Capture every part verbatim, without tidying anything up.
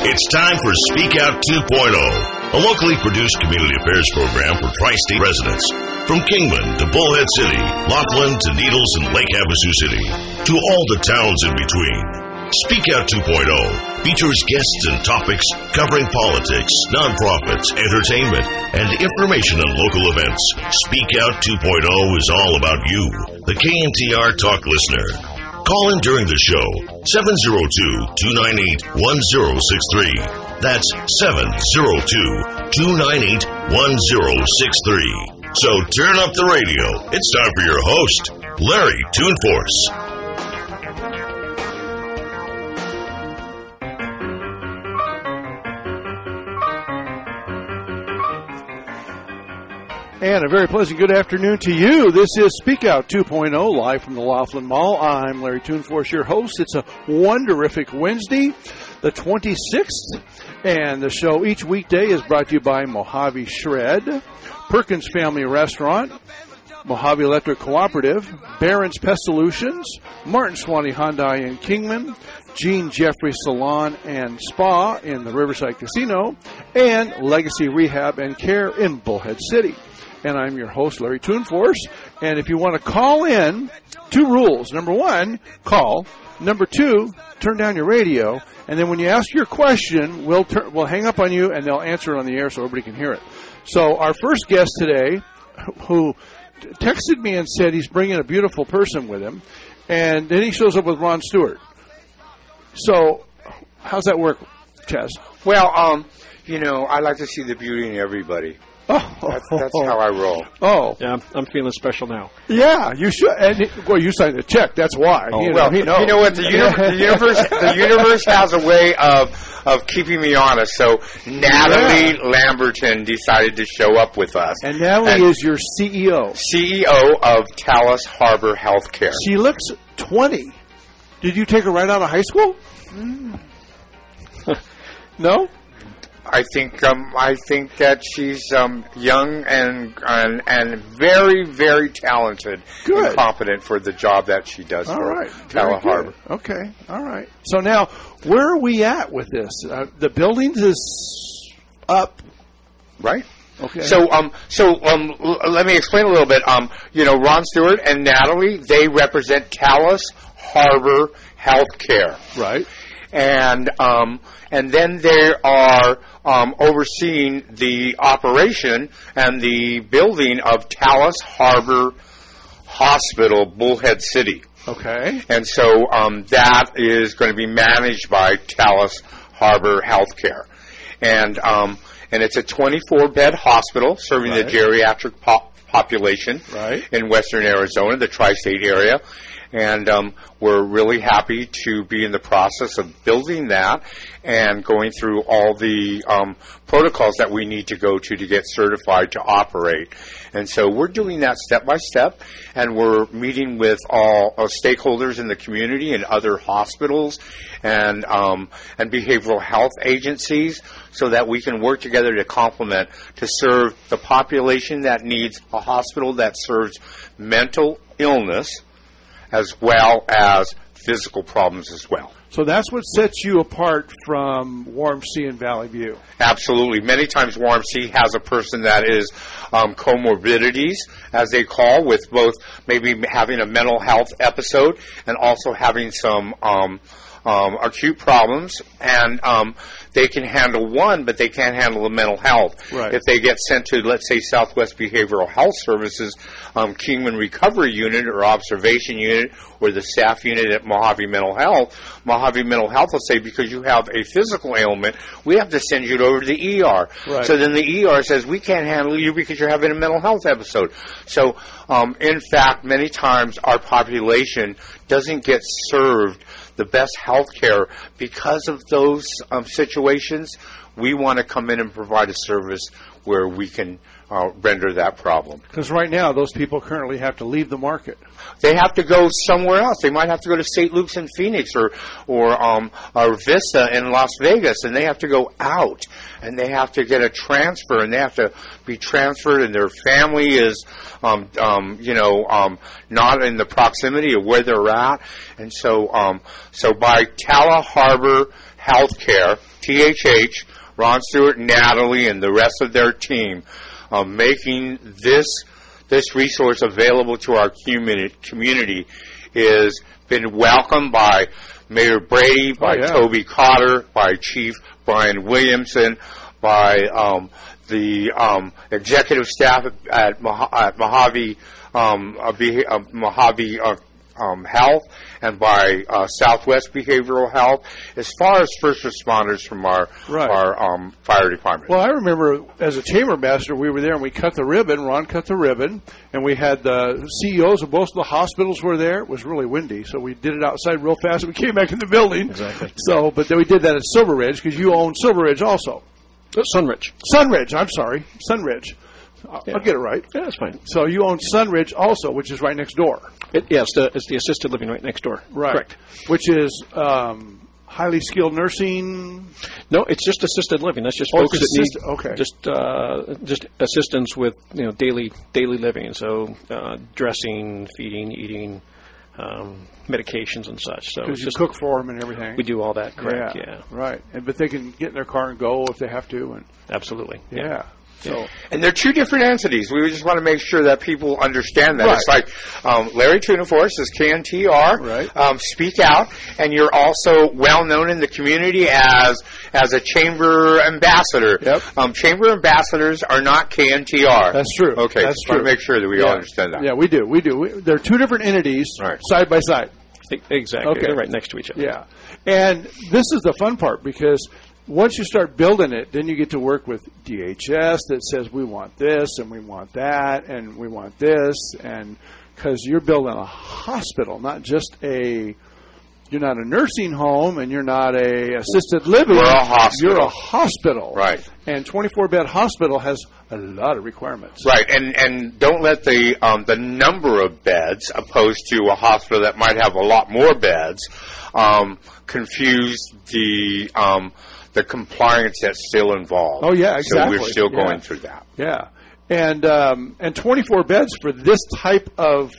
It's time for Speak Out two point oh, a locally produced community affairs program for Tri-State residents. From Kingman to Bullhead City, Laughlin to Needles and Lake Havasu City, to all the towns in between. Speak Out two point oh features guests and topics covering politics, nonprofits, entertainment, and information on local events. Speak Out two point oh is all about you, the K N T R Talk listener. Call in during the show, seven oh two, two nine eight, one oh six three. That's seven oh two, two nine eight, one oh six three. So turn up the radio. It's time for your host, Larry Toonforce. And a very pleasant good afternoon to you. This is Speak Out two point oh, live from the Laughlin Mall. I'm Larry Toonforce, your host. It's a wonderific Wednesday, the twenty-sixth, and the show each weekday is brought to you by Mojave Shred, Perkins Family Restaurant, Mojave Electric Cooperative, Barron's Pest Solutions, Martin Swanee Hyundai in Kingman, Gene Jeffrey Salon and Spa in the Riverside Casino, and Legacy Rehab and Care in Bullhead City. And I'm your host, Larry Toonforce. And if you want to call in, two rules. Number one, call. Number two, turn down your radio. And then when you ask your question, we'll tur- we'll hang up on you and they'll answer it on the air so everybody can hear it. So our first guest today, who texted me and said he's bringing a beautiful person with him, and then he shows up with Ron Stewart. So how's that work, Chaz? Well, um, you know, I like to see the beauty in everybody. Oh, that's, that's how I roll. Oh, yeah, I'm, I'm feeling special now. Yeah, you should. And it, well, you signed a check. That's why. Oh, you well, know, he knows. You know what? The, uni- the universe, the universe has a way of of keeping me honest. So Natalie yeah. Lamberton decided to show up with us, and Natalie and is your C E O. C E O of Talus Harbor Healthcare. She looks twenty. Did you take her right out of high school? Mm. No. I think um, I think that she's um, young and, and and very very talented good. and competent for the job that she does. All for right, Talus Harbor. Okay, all right. So now, where are we at with this? Uh, the building is up, right? Okay. So um so um l- let me explain a little bit. Um you know, Ron Stewart and Natalie, they represent Talus Harbor Healthcare. Right. And um, and then they are um, overseeing the operation and the building of Talus Harbor Hospital, Bullhead City. Okay. And so um, that is going to be managed by Talus Harbor Healthcare, and um, and it's a twenty-four bed hospital serving right. the geriatric po- population right. in western Arizona, the tri-state area. And um, we're really happy to be in the process of building that and going through all the um, protocols that we need to go to to get certified to operate. And so we're doing that step by step, and we're meeting with all uh, stakeholders in the community and other hospitals and um, and behavioral health agencies so that we can work together to complement, to serve the population that needs a hospital that serves mental illness as well as physical problems as well. So that's what sets you apart from Warm Sea and Valley View. Absolutely. Many times Warm Sea has a person that is um, comorbidities, as they call, with both maybe having a mental health episode and also having some um, um, acute problems. And um, they can handle one, but they can't handle the mental health. Right. If they get sent to, let's say, Southwest Behavioral Health Services, um, Kingman Recovery Unit or Observation Unit, or the staff unit at Mojave Mental Health, Mojave Mental Health will say, because you have a physical ailment, we have to send you over to the E R. Right. So then the E R says, we can't handle you because you're having a mental health episode. So, um, in fact, many times our population doesn't get served the best health care because of those um, situations. We want to come in and provide a service where we can uh, render that problem. Because right now, those people currently have to leave the market. They have to go somewhere else. They might have to go to Saint Luke's in Phoenix or or um, or Vista in Las Vegas, and they have to go out, and they have to get a transfer, and they have to be transferred, and their family is, um, um, you know, um, not in the proximity of where they're at, and so um, so by Talus Harbor Healthcare, T H H, Ron Stewart, Natalie, and the rest of their team, uh, making this this resource available to our community, community is been welcomed by Mayor Brady, by oh, yeah. Toby Cotter, by Chief Brian Williamson, by um, the um, executive staff at, Mah- at Mojave, um, uh, Be- uh, Mojave uh, um, Health, and by uh, Southwest Behavioral Health, as far as first responders from our right. our um, fire department. Well, I remember as a chamber ambassador, we were there and we cut the ribbon. Ron cut the ribbon, and we had the C E Os of most of the hospitals were there. It was really windy, so we did it outside real fast, and we came back in the building. Exactly. So, but then we did that at Silver Ridge because you own Silver Ridge also. Sunridge. Sunridge, I'm sorry. Sunridge. I'll, Yeah. I'll get it right. Yeah, that's fine. So you own Sunridge also, which is right next door. It, yeah, it's the, it's the assisted living right next door. Right. Correct. Which is um, highly skilled nursing. No, it's just assisted living. That's just Oh, folks it's that assist- need okay. just uh, just assistance with you know daily daily living. So uh, dressing, feeding, eating, um, medications and such. So Because it's you just cook for them and everything. we do all that. Correct. Yeah, Yeah. right. And but they can get in their car and go if they have to. And Absolutely. yeah. So And they're two different entities. We just want to make sure that people understand that. Right. It's like um, Larry Tunaforce is K N T R, Right. um, Speak Out, and you're also well known in the community as as a chamber ambassador. Yep. Um, chamber ambassadors are not K N T R. that's true. Okay, that's just true. want to make sure that we yeah. all understand that. Yeah, we do. We do. We, they're two different entities, Right. side by side. E- Exactly. Okay. They're right next to each other. Yeah. And this is the fun part because once you start building it, then you get to work with D H S that says we want this and we want that and we want this, and because you're building a hospital, not just a. You're not a nursing home and you're not a assisted living. We're a hospital. You're a hospital. Right. And twenty-four bed hospital has a lot of requirements. Right, and and don't let the um, the number of beds, opposed to a hospital that might have a lot more beds, um, confuse the um, the compliance that's still involved. Oh, yeah, exactly. So we're still going Yeah. through that. Yeah. And um, and twenty-four beds for this type of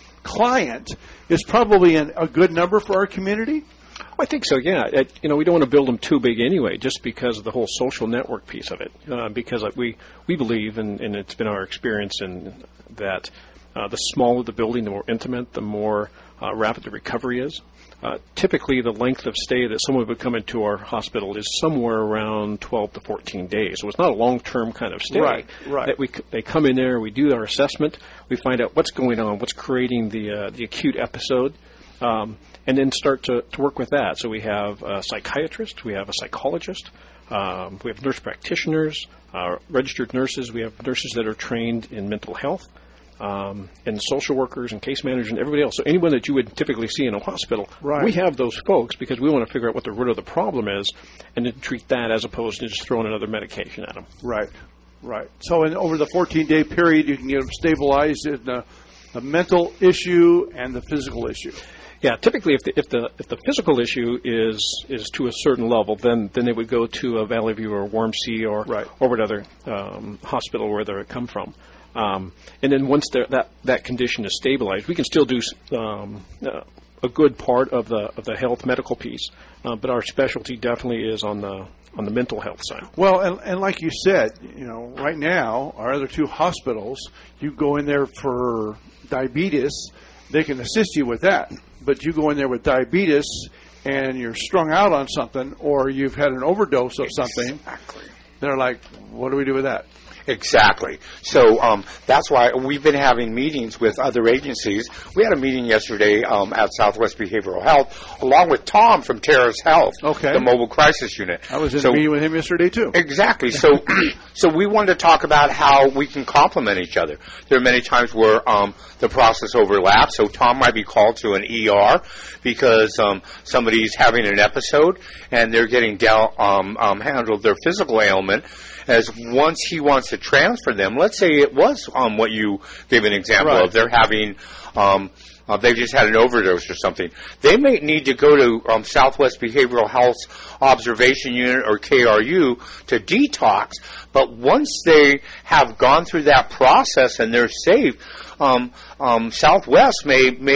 client is probably an, a good number for our community. I think so, yeah. It, you know, we don't want to build them too big anyway, just because of the whole social network piece of it. Uh, because uh, we, we believe, and, and it's been our experience, in that uh, the smaller the building, the more intimate, the more uh, rapid the recovery is. Uh, typically, the length of stay that someone would come into our hospital is somewhere around twelve to fourteen days. So it's not a long-term kind of stay. Right, right. That we, they come in there, we do our assessment, we find out what's going on, what's creating the uh, the acute episode, um, and then start to, to work with that. So we have a psychiatrist, we have a psychologist, um, we have nurse practitioners, uh, registered nurses, we have nurses that are trained in mental health, um, and social workers and case managers and everybody else. So anyone that you would typically see in a hospital, Right. we have those folks because we want to figure out what the root of the problem is and then treat that as opposed to just throwing another medication at them. Right, right. So in over the fourteen-day period, you can get them stabilized in the, the mental issue and the physical issue. Yeah, typically, if the if the if the physical issue is is to a certain level, then then they would go to a Valley View or Warm Sea or Right. or whatever um, hospital where they come from. Um, and then once that that condition is stabilized, we can still do um, uh, a good part of the of the health medical piece, uh, but our specialty definitely is on the on the mental health side. Well, and, and like you said, you know, right now, our other two hospitals, you go in there for diabetes, they can assist you with that. But you go in there with diabetes and you're strung out on something or you've had an overdose of something, Exactly. they're like, what do we do with that? Exactly. So um, that's why we've been having meetings with other agencies. We had a meeting yesterday um, at Southwest Behavioral Health, along with Tom from Terrace Health, Okay. the mobile crisis unit. I was in so, a meeting with him yesterday, too. Exactly. So, so we wanted to talk about how we can complement each other. There are many times where um, the process overlaps. So Tom might be called to an E R because um, somebody's having an episode and they're getting down, um, um, handled their physical ailment. As once he wants to transfer them, let's say it was um, what you gave an example Right. of. They're having. Um, Uh, they've just had an overdose or something. They may need to go to um, Southwest Behavioral Health's Observation Unit or K R U to detox. But once they have gone through that process and they're safe, um, um, Southwest may make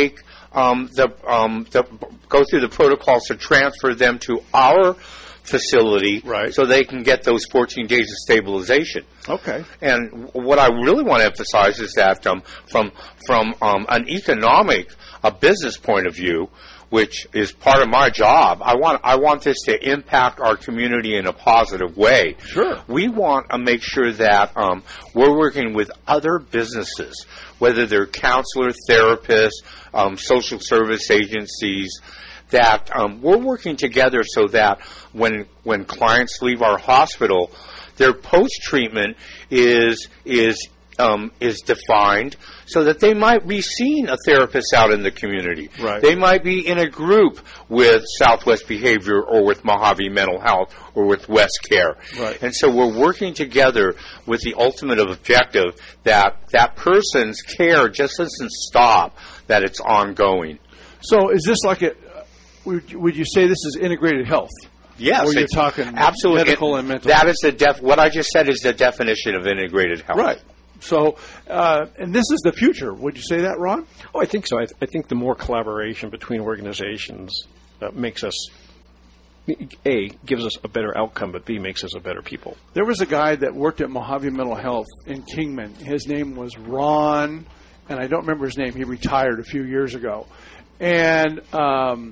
um, the, um, the go through the protocols to transfer them to our facility, right, so they can get those fourteen days of stabilization. Okay. And what I really want to emphasize is that um, from from um, an economic, a business point of view, which is part of my job, I want I want this to impact our community in a positive way. Sure. We want to make sure that um, we're working with other businesses, whether they're counselor, therapists, um, social service agencies, that um, we're working together so that when when clients leave our hospital, their post-treatment is is um, is defined so that they might be seeing a therapist out in the community. Right. They might be in a group with Southwest Behavior or with Mojave Mental Health or with West Care. Right. And so we're working together with the ultimate objective that that person's care just doesn't stop, that it's ongoing. So is this like a, would you, would you say this is integrated health? Yes. Or you're it's talking absolutely medical and mental That health? is the def- what I just said is the definition of integrated health. Right. So, uh, and this is the future. Would you say that, Ron? Oh, I think so. I, th- I think the more collaboration between organizations uh, makes us, A, gives us a better outcome, but B, makes us a better people. There was a guy that worked at Mojave Mental Health in Kingman. His name was Ron, and I don't remember his name. He retired a few years ago. And um,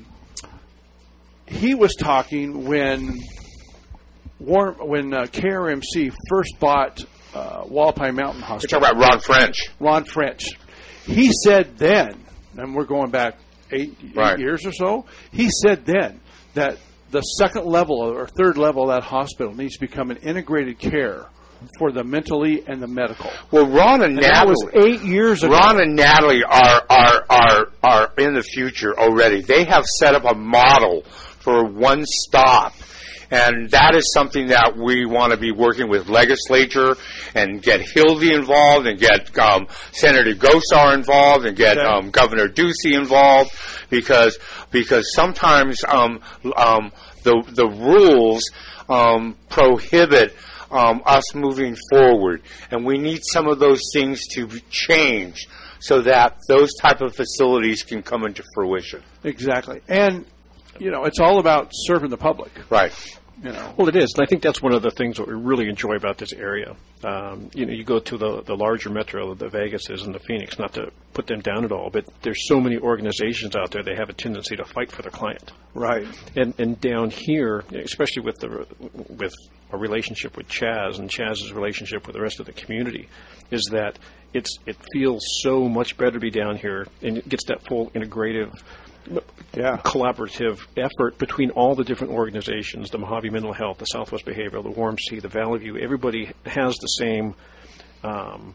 he was talking when Warm, when uh, K R M C first bought uh, Wallapai Mountain We're Hospital. talking about Ron French. Ron French. He said then, and we're going back eight, Right. eight years or so, he said then that the second level or third level of that hospital needs to become an integrated care for the mentally and the medical. Well, Ron and, And that Natalie, was eight years ago. Ron and Natalie are, are are are in the future already. They have set up a model for one stop. And that is something that we want to be working with legislature and get Hildy involved and get um, Senator Gosar involved and get Okay. um, Governor Ducey involved, because because sometimes um, um, the the rules um, prohibit um, us moving forward, and we need some of those things to be changed so that those type of facilities can come into fruition. Exactly. And, you know, it's all about serving the public. Right. You know. Well, it is, and I think that's one of the things that we really enjoy about this area. Um, you know, you go to the the larger metro, the Vegases and the Phoenix, not to put them down at all, but there's so many organizations out there, they have a tendency to fight for their client. Right. And and down here, especially with the with a relationship with Chaz and Chaz's relationship with the rest of the community, is that it's it feels so much better to be down here, and it gets that full integrative, Yeah. collaborative effort between all the different organizations, the Mojave Mental Health, the Southwest Behavioral, the Warm Sea, the Valley View. Everybody has the same, um,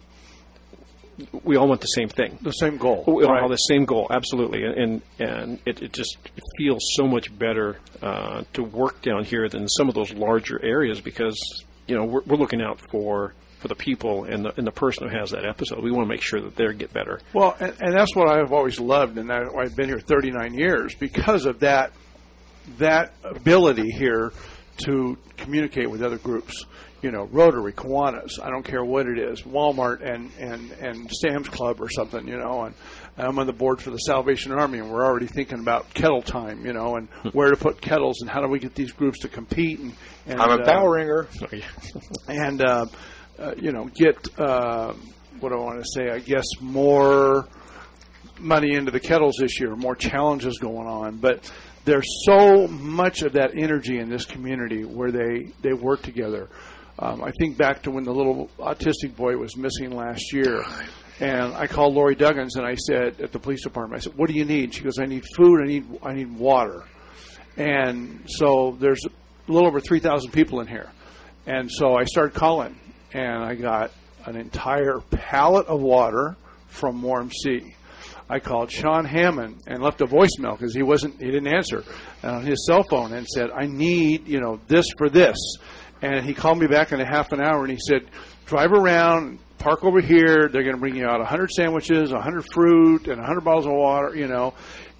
we all want the same thing. The same goal. We all Right. have the same goal, absolutely. And and it, it just it feels so much better uh, to work down here than some of those larger areas, because, you know, we're, we're looking out for for the people and the and the person who has that episode. We want to make sure that they get better. Well, and, and that's what I've always loved, and I, I've been here thirty-nine years because of that that ability here to communicate with other groups. You know, Rotary, Kiwanis, I don't care what it is, Walmart and, and, and Sam's Club or something, you know, and I'm on the board for the Salvation Army, and we're already thinking about kettle time, you know, and where to put kettles and how do we get these groups to compete. And, and I'm a uh, bell ringer. and uh, uh, you know, get uh, what do I want to say? I guess more money into the kettles this year, more challenges going on. But there's so much of that energy in this community where they they work together. Um, I think back to when the little autistic boy was missing last year, and I called Lori Duggins and I said at the police department, I said, "What do you need?" She goes, "I need food. I need I need water." And so there's a little over three thousand people in here. And so I started calling, and I got an entire pallet of water from Warm Sea. I called Sean Hammond and left a voicemail because he wasn't, he didn't answer on his cell phone, and said, "I need, you know, this for this." And he called me back in a half an hour, and he said, "Drive around, park over here. They're going to bring you out one hundred sandwiches, one hundred fruit, and one hundred bottles of water, you know."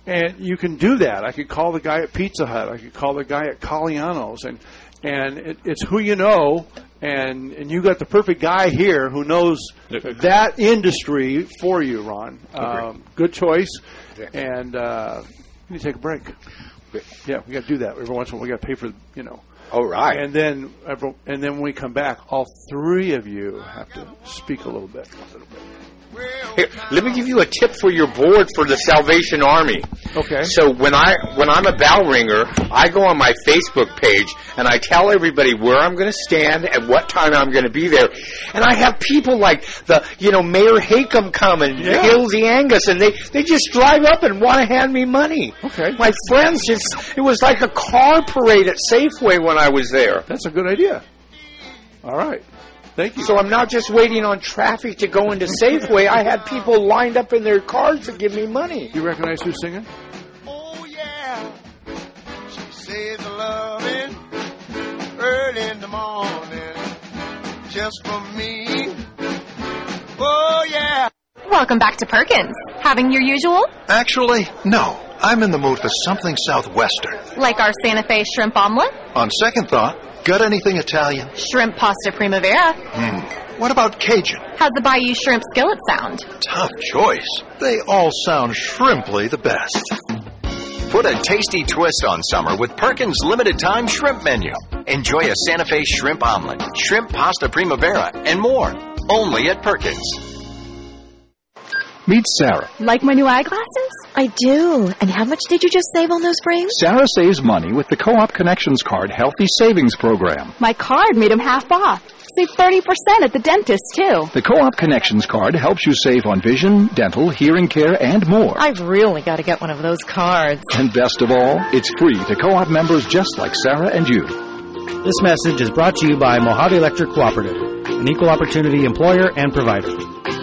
And you can do that. I could call the guy at Pizza Hut. I could call the guy at Caliano's. And, and it, it's who you know, and, and you got the perfect guy here who knows that industry for you, Ron. Um, good choice. And uh, we need to take a break. Yeah, we got to do that. Every once in a while, we got to pay for, you know. All right. And then, and then when we come back, all three of you have to speak a little bit. A little bit. Here, let me give you a tip for your board for the Salvation Army. Okay. So when I when I'm a bell ringer, I go on my Facebook page and I tell everybody where I'm going to stand and what time I'm going to be there. And I have people like the you know Mayor Haycom come and yeah. Hilsey Angus, and they they just drive up and want to hand me money. Okay. My friends just it was like a car parade at Safeway when I was there. That's a good idea. All right. Thank you. So I'm not just waiting on traffic to go into Safeway. I had people lined up in their cars to give me money. You recognize who's singing? Oh, yeah. She says a loving early in the morning just for me. Oh, yeah. Welcome back to Perkins. Having your usual? Actually, no. I'm in the mood for something southwestern. Like our Santa Fe shrimp omelet? On second thought, got anything Italian? Shrimp pasta primavera. Hmm. What about Cajun? How's the Bayou shrimp skillet sound? Tough choice. They all sound shrimply the best. Put a tasty twist on summer with Perkins' limited-time shrimp menu. Enjoy a Santa Fe shrimp omelet, shrimp pasta primavera, and more. Only at Perkins. Meet Sarah. Like my new eyeglasses? I do. And how much did you just save on those frames? Sarah saves money with the Co-op Connections Card Healthy Savings Program. My card made them half off. Save thirty percent at the dentist, too. The Co-op Connections Card helps you save on vision, dental, hearing care, and more. I've really got to get one of those cards. And best of all, it's free to Co-op members just like Sarah and you. This message is brought to you by Mojave Electric Cooperative, an equal opportunity employer and provider.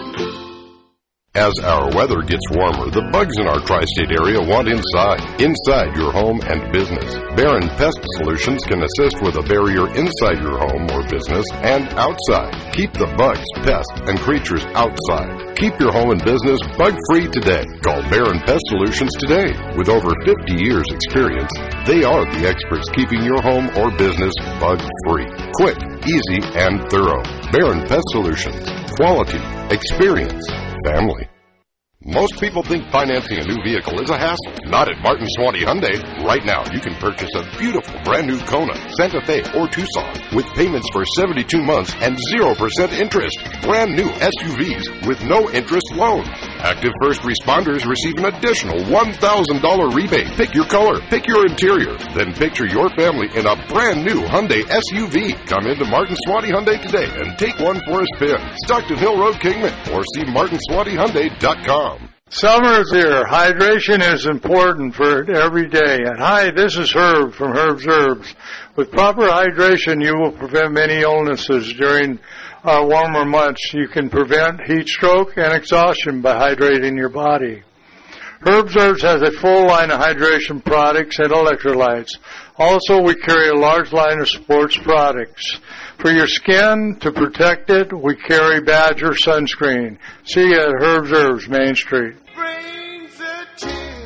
As our weather gets warmer, the bugs in our tri-state area want inside, inside your home and business. Barron Pest Solutions can assist with a barrier inside your home or business and outside. Keep the bugs, pests, and creatures outside. Keep your home and business bug-free today. Call Barron Pest Solutions today. With over fifty years experience, they are the experts keeping your home or business bug-free. Quick, easy, and thorough. Barron Pest Solutions. Quality, experience, family. Most people think financing a new vehicle is a hassle. Not at Martin Swanee Hyundai. Right now, you can purchase a beautiful brand new Kona, Santa Fe, or Tucson with payments for seventy-two months and zero percent interest. Brand new S U Vs with no interest loans. Active first responders receive an additional one thousand dollars rebate. Pick your color, pick your interior, then picture your family in a brand new Hyundai S U V. Come into Martin Swanee Hyundai today and take one for a spin. Stockton Hill Road, Kingman, or see martin swanee hyundai dot com. Summer's here. Hydration is important for every day. And hi, this is Herb from Herb's Herbs. With proper hydration, you will prevent many illnesses during uh, warmer months. You can prevent heat stroke and exhaustion by hydrating your body. Herb's Herbs has a full line of hydration products and electrolytes. Also, we carry a large line of sports products. For your skin, to protect it, we carry Badger sunscreen. See you at Herb's Herbs, Main Street. Brings a tear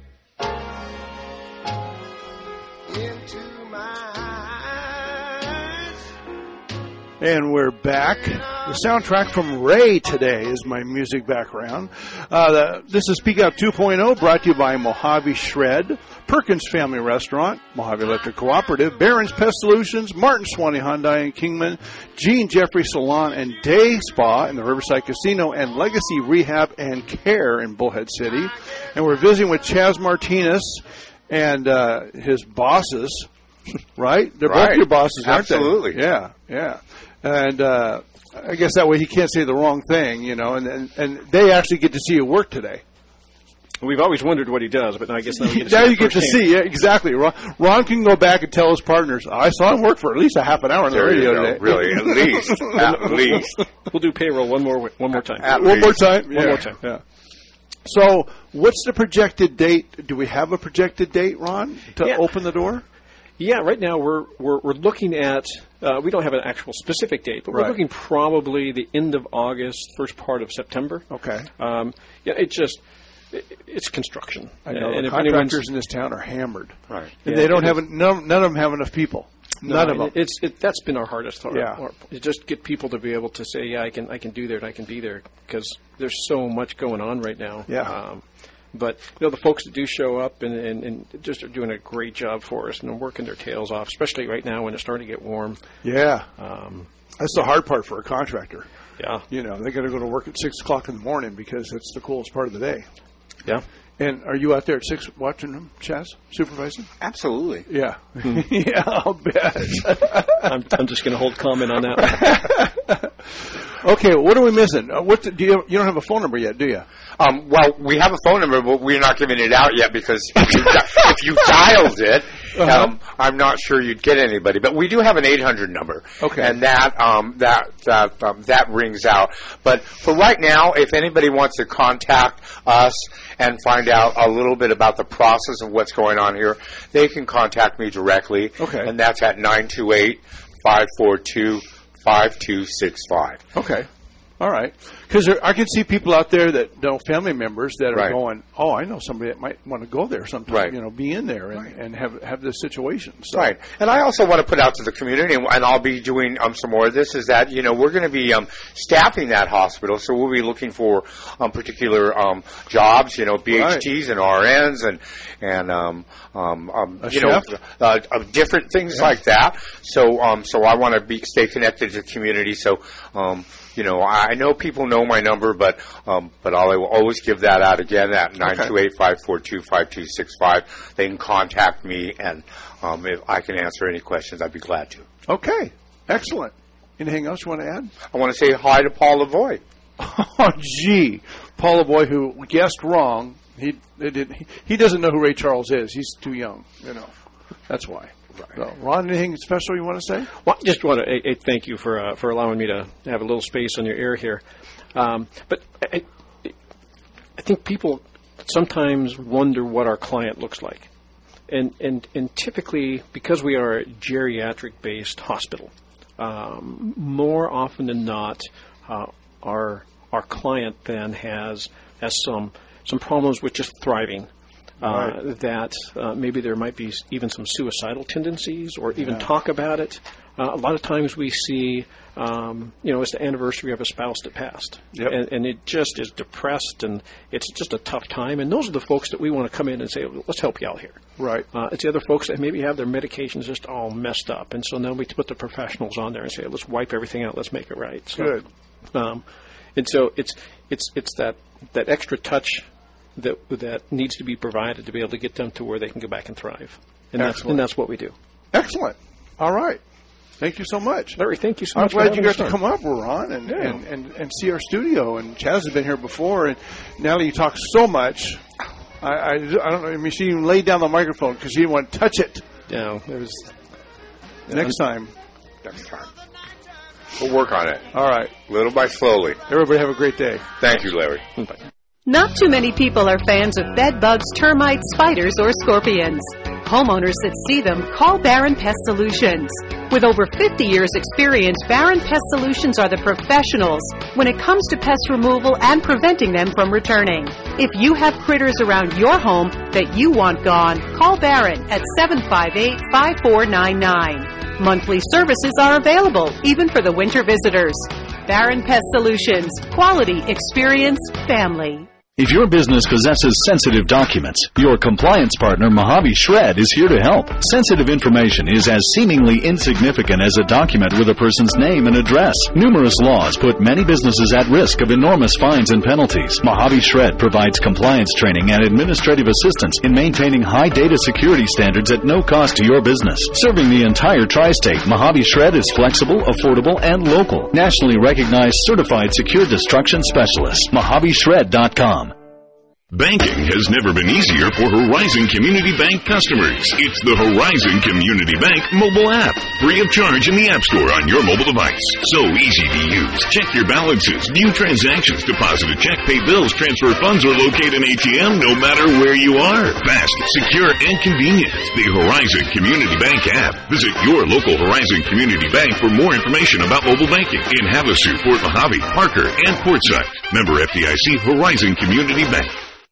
into my eyes. And we're back. The soundtrack from Ray today is my music background. Uh, the, this is Speak Out two point oh, brought to you by Mojave Shred, Perkins Family Restaurant, Mojave Electric Cooperative, Barron's Pest Solutions, Martin Swanee Hyundai in Kingman, Gene Jeffrey Salon and Day Spa in the Riverside Casino, and Legacy Rehab and Care in Bullhead City. And we're visiting with Chaz Martinez and uh, his bosses, right? They're right. both your bosses, aren't Absolutely. they? Yeah, yeah. And uh, I guess that way he can't say the wrong thing, you know, and, and, and they actually get to see you work today. We've always wondered what he does, but now I guess now we get to now see you get to see, yeah, exactly. Ron, Ron can go back and tell his partners, I saw him work for at least a half an hour on the There radio you go. today. Really, at least. At least. We'll do payroll one more one more time. At One least. more time? One Yeah. more time. Yeah. So what's the projected date? Do we have a projected date, Ron, to Yeah. open the door? Yeah, right now we're we're, we're looking at, uh, we don't have an actual specific date, but we're Right. looking probably the end of August, first part of September. Okay. Um, yeah, it just, it's construction. I know. And the if contractors in this town are hammered. Right. And Yeah, they don't it have, is. en- none, none of them have enough people. None No, of them. It's it, that's been our hardest part. Yeah. Our- just get people to be able to say, yeah, I can I can do that, I can be there, because there's so much going on right now. Yeah. Um, but you know, the folks that do show up and, and, and just are doing a great job for us and are working their tails off, especially right now when it's starting to get warm. Yeah. Um, That's the hard part for a contractor. Yeah. You know, they got to go to work at six o'clock in the morning because it's the coolest part of the day. Yeah. And are you out there at six watching them, Chaz, supervising? Absolutely. Yeah. Yeah, I'll bet. I'm, I'm just going to hold comment on that. Okay, what are we missing? Uh, what the, do you, you don't have a phone number yet, do you? Um, well, we have a phone number, but we're not giving it out yet because if you, di- if you dialed it, Uh-huh. um, I'm not sure you'd get anybody. But we do have an eight hundred number, Okay. and that um, that that um, that rings out. But for right now, if anybody wants to contact us and find out a little bit about the process of what's going on here, they can contact me directly. Okay. And that's at nine two eight, five four two, five two six five. Okay. All right. Because I can see people out there that know family members that are Right. going, oh, I know somebody that might want to go there sometime, Right. you know, be in there and, Right. and have have this situation. So. Right. And I also want to put out to the community, and, and I'll be doing um, some more of this, is that, you know, we're going to be um, staffing that hospital, so we'll be looking for um, particular um, jobs, you know, B H Ts and R Ns and, and um, um, um, A you know, chef? uh, uh, different things Yeah. like that. So um, so I want to be stay connected to the community. So, um, you know, I know people know my number, but um, but I'll, I will always give that out again at nine two eight, five four two, five two six five. They can contact me, and um, if I can answer any questions, I'd be glad to. Okay. Excellent. Anything else you want to add? I want to say hi to Paul Lavoie. Oh, gee. Paul Lavoie, who guessed wrong, he, they did, he he doesn't know who Ray Charles is. He's too young, you know. That's why. So, Ron, anything special you want to say? Well, I just want to a, a thank you for uh, for allowing me to have a little space on your air here. Um, but I, I think people sometimes wonder what our client looks like, and and and typically because we are a geriatric-based hospital, um, more often than not, uh, our our client then has has some some problems with just thriving. Uh, Right. that uh, maybe there might be even some suicidal tendencies or even Yeah. talk about it. Uh, a lot of times we see, um, you know, it's the anniversary of a spouse that passed. Yep. And, and it just is depressed and it's just a tough time. And those are the folks that we want to come in and say, let's help you out here. Right. Uh, it's the other folks that maybe have their medications just all messed up. And so then we put the professionals on there and say, let's wipe everything out, let's make it right. So, Good. Um, and so it's it's it's that, that extra touch that that needs to be provided to be able to get them to where they can go back and thrive. And that's Excellent. and that's what we do. Excellent. All right. Thank you so much. Larry, thank you so I'm much for glad you having got us to on. come up, Ron, and, Yeah. and, and, and see our studio. And Chaz has been here before, and Natalie, you talk so much. I, I, I don't know. I mean, she even laid down the microphone because she didn't want to touch it. Yeah, there was. Next time. Next time. We'll work on it. All right. Little by slowly. Everybody have a great day. Thank you, Larry. Not too many people are fans of bed bugs, termites, spiders, or scorpions. Homeowners that see them call Barron Pest Solutions. With over fifty years experience, Barron Pest Solutions are the professionals when it comes to pest removal and preventing them from returning. If you have critters around your home that you want gone, call Barron at seven five eight, five four nine nine. Monthly services are available, even for the winter visitors. Barron Pest Solutions. Quality, experience, family. If your business possesses sensitive documents, your compliance partner, Mojave Shred, is here to help. Sensitive information is as seemingly insignificant as a document with a person's name and address. Numerous laws put many businesses at risk of enormous fines and penalties. Mojave Shred provides compliance training and administrative assistance in maintaining high data security standards at no cost to your business. Serving the entire tri-state, Mojave Shred is flexible, affordable, and local. Nationally recognized certified secure destruction specialist. Mojave Shred dot com. Banking has never been easier for Horizon Community Bank customers. It's the Horizon Community Bank mobile app, free of charge in the App Store on your mobile device. So easy to use. Check your balances, view transactions, deposit a check, pay bills, transfer funds, or locate an A T M no matter where you are. Fast, secure, and convenient. The Horizon Community Bank app. Visit your local Horizon Community Bank for more information about mobile banking in Havasu, Fort Mojave, Parker, and Portside. Member F D I C, Horizon Community Bank.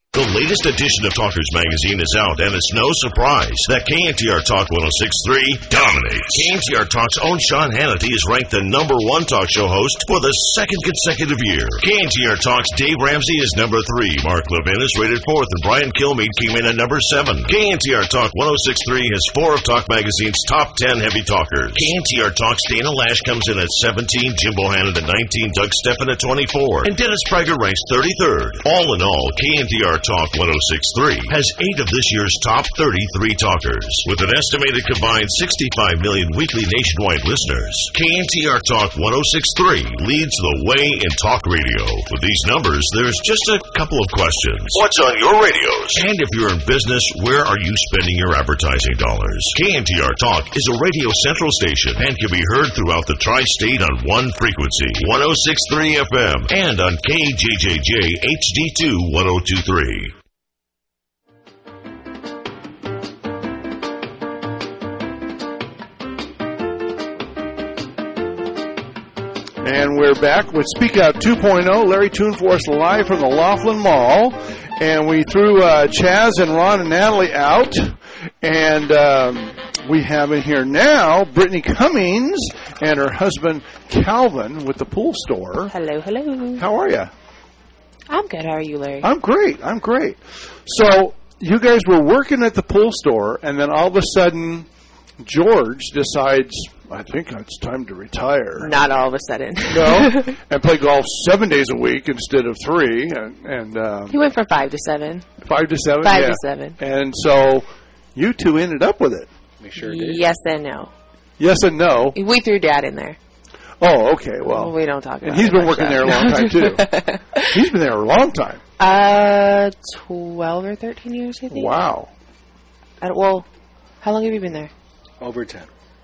The latest edition of Talkers Magazine is out, and it's no surprise that K N T R Talk one oh six point three dominates. K N T R Talk's own Sean Hannity is ranked the number one talk show host for the second consecutive year. K N T R Talk's Dave Ramsey is number three. Mark Levin is rated fourth, and Brian Kilmeade came in at number seven. K N T R Talk one oh six point three has four of Talk Magazine's top ten heavy talkers. K N T R Talk's Dana Lash comes in at seventeen, Jim Bohannon at nineteen, Doug Steffen at twenty-four, and Dennis Prager ranks thirty-third. All in all, K N T R Talk one oh six point three has eight of this year's top thirty-three talkers. With an estimated combined sixty-five million weekly nationwide listeners, K N T R Talk one oh six point three leads the way in talk radio. With these numbers, there's just a couple of questions. What's on your radios? And if you're in business, where are you spending your advertising dollars? K N T R Talk is a Radio Central station and can be heard throughout the tri-state on one frequency, one oh six point three F M, and on K J J J H D two one oh two point three. And we're back with Speak Out two point oh. Larry Toon for us live from the Laughlin Mall. And we threw uh, Chaz and Ron and Natalie out. And um, we have in here now Brittany Cummings and her husband Calvin with the pool store. Hello, hello. How are you? I'm good. How are you, Larry? I'm great. I'm great. So you guys were working at the pool store, and then all of a sudden George decides, I think it's time to retire. Not all of a sudden. No, and play golf seven days a week instead of three. And, and um, he went from five to seven. Five to seven? Five yeah. to seven. And so you two ended up with it. We sure did. Yes and no. Yes and no. We threw Dad in there. Oh, okay. Well, we don't talk about and he's been working there a long time, too. He's been there a long time. Uh, twelve or thirteen years, I think. Wow. I don't, well, how long have you been there? Over ten.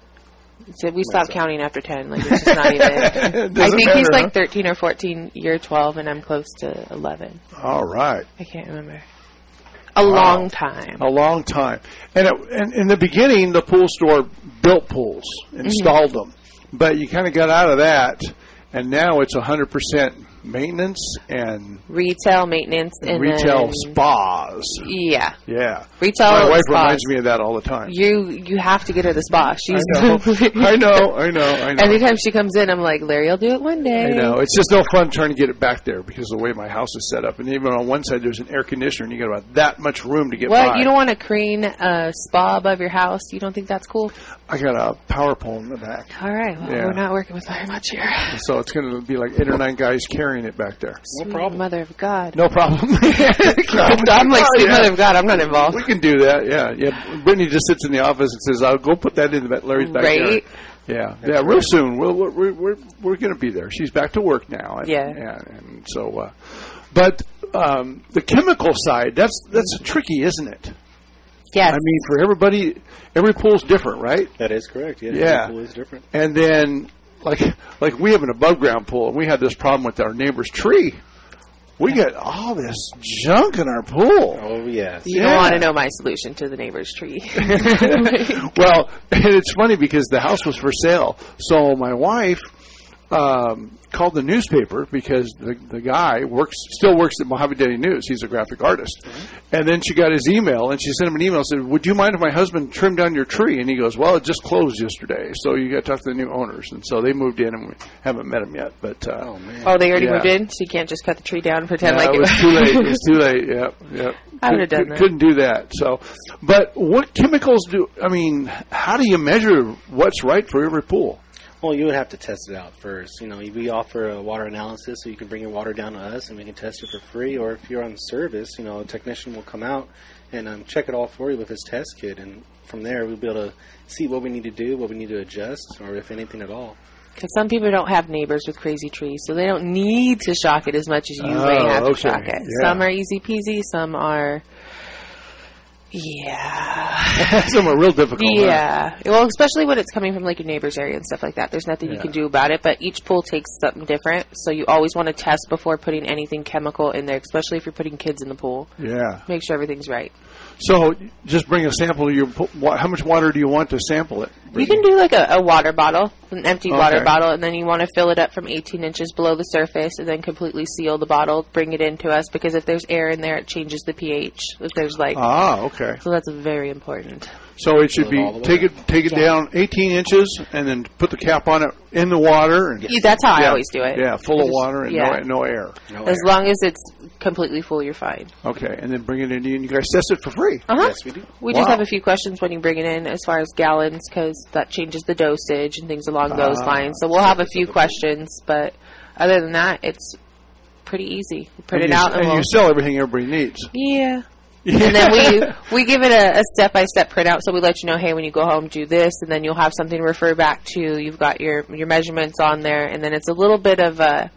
So we stopped counting after ten. Like, it's just not even. I think matter, he's huh? like thirteen or fourteen, year twelve, and I'm close to eleven. All right. I can't remember. A Wow. long time. A long time. And, it, and in the beginning, the pool store built pools, installed Mm-hmm. them. But you kind of got out of that, and now it's one hundred percent maintenance and Retail, maintenance, and retail then, spas. Yeah. Yeah. Retail My wife spas. reminds me of that all the time. You you have to get her the spa. She's I know. I know, I know, I know. Every time she comes in, I'm like, Larry, I'll do it one day. I know. It's just no fun trying to get it back there because of the way my house is set up. And even on one side, there's an air conditioner, and you got about that much room to get What? by. You don't want to crane a spa above your house? You don't think that's cool? I got a power pole in the back. All right. Well, Yeah. we're not working with very much here. So it's going to be like eight or nine guys carrying it back there. No problem. Mother of God. No problem. I'm like, Oh, sweet yeah. mother of God, I'm not involved. We can do that, yeah. Yeah. Brittany just sits in the office and says, I'll go put that in the Larry's backyard. Right? Yeah, yeah, real soon. We'll, we're we're we're going to be there. She's back to work now. And, Yeah. yeah, and so, uh, but um, the chemical side, that's that's tricky, isn't it? Yes. I mean, for everybody, every pool's different, right? That is correct. Yeah. Yeah. Every pool is different. And then, like like we have an above ground pool, and we had this problem with our neighbor's tree. We got all this junk in our pool. Oh, yes. You Yeah. don't want to know my solution to the neighbor's tree. Well, and it's funny because the house was for sale. So my wife um, called the newspaper because the the guy works still works at Mojave Daily News. He's a graphic artist. Mm-hmm. And then she got his email, and she sent him an email and said, would you mind if my husband trimmed down your tree? And he goes, well, it just closed yesterday, so you got to talk to the new owners. And so they moved in, and we haven't met him yet. But uh, Oh, man. Oh, they already Yeah. moved in? So you can't just cut the tree down and pretend Yeah, like it was too late. It was too late. Yep, yep. I would have done Couldn't- that. Couldn't do that. So, but what chemicals do? I mean, how do you measure what's right for every pool? Well, you would have to test it out first. You know, we offer a water analysis, so you can bring your water down to us, and we can test it for free. Or if you're on service, you know, a technician will come out and um, check it all for you with his test kit, and from there we'll be able to see what we need to do, what we need to adjust, or if anything at all. Because some people don't have neighbors with crazy trees, so they don't need to shock it as much as you Oh, may have okay. to shock it. Yeah. Some are easy peasy, some are, yeah. Some are real difficult. huh? Yeah. Well, especially when it's coming from like your neighbor's area and stuff like that. There's nothing you Yeah. can do about it, but each pool takes something different, so you always want to test before putting anything chemical in there, especially if you're putting kids in the pool. Yeah. Make sure everything's right. So just bring a sample of your. How much water do you want to sample it? You can do like a, a water bottle, an empty Okay. water bottle, and then you want to fill it up from eighteen inches below the surface, and then completely seal the bottle. Bring it into us because if there's air in there, it changes the pH. If there's like Ah, okay. so that's very important. So it should Fill it be all the way take it take it Yeah. down eighteen inches, and then put the cap on it in the water. And, Yeah, that's how I yeah, always do it. Yeah, full I of just- water and yeah. no, no air. As long as it's completely full, you're fine. Okay, and then bring it in, and you guys test it for free. Uh-huh. Yes, we do. We just Wow. have a few questions when you bring it in as far as gallons because that changes the dosage and things along those Ah. lines. So we'll have a few questions, but other than that, it's pretty easy. You print and it you, out and, and we'll... you sell everything everybody needs. Yeah. Yeah. And then we we give it a, a step-by-step printout, so we let you know, hey, when you go home, do this, and then you'll have something to refer back to. You've got your, your measurements on there, and then it's a little bit of a,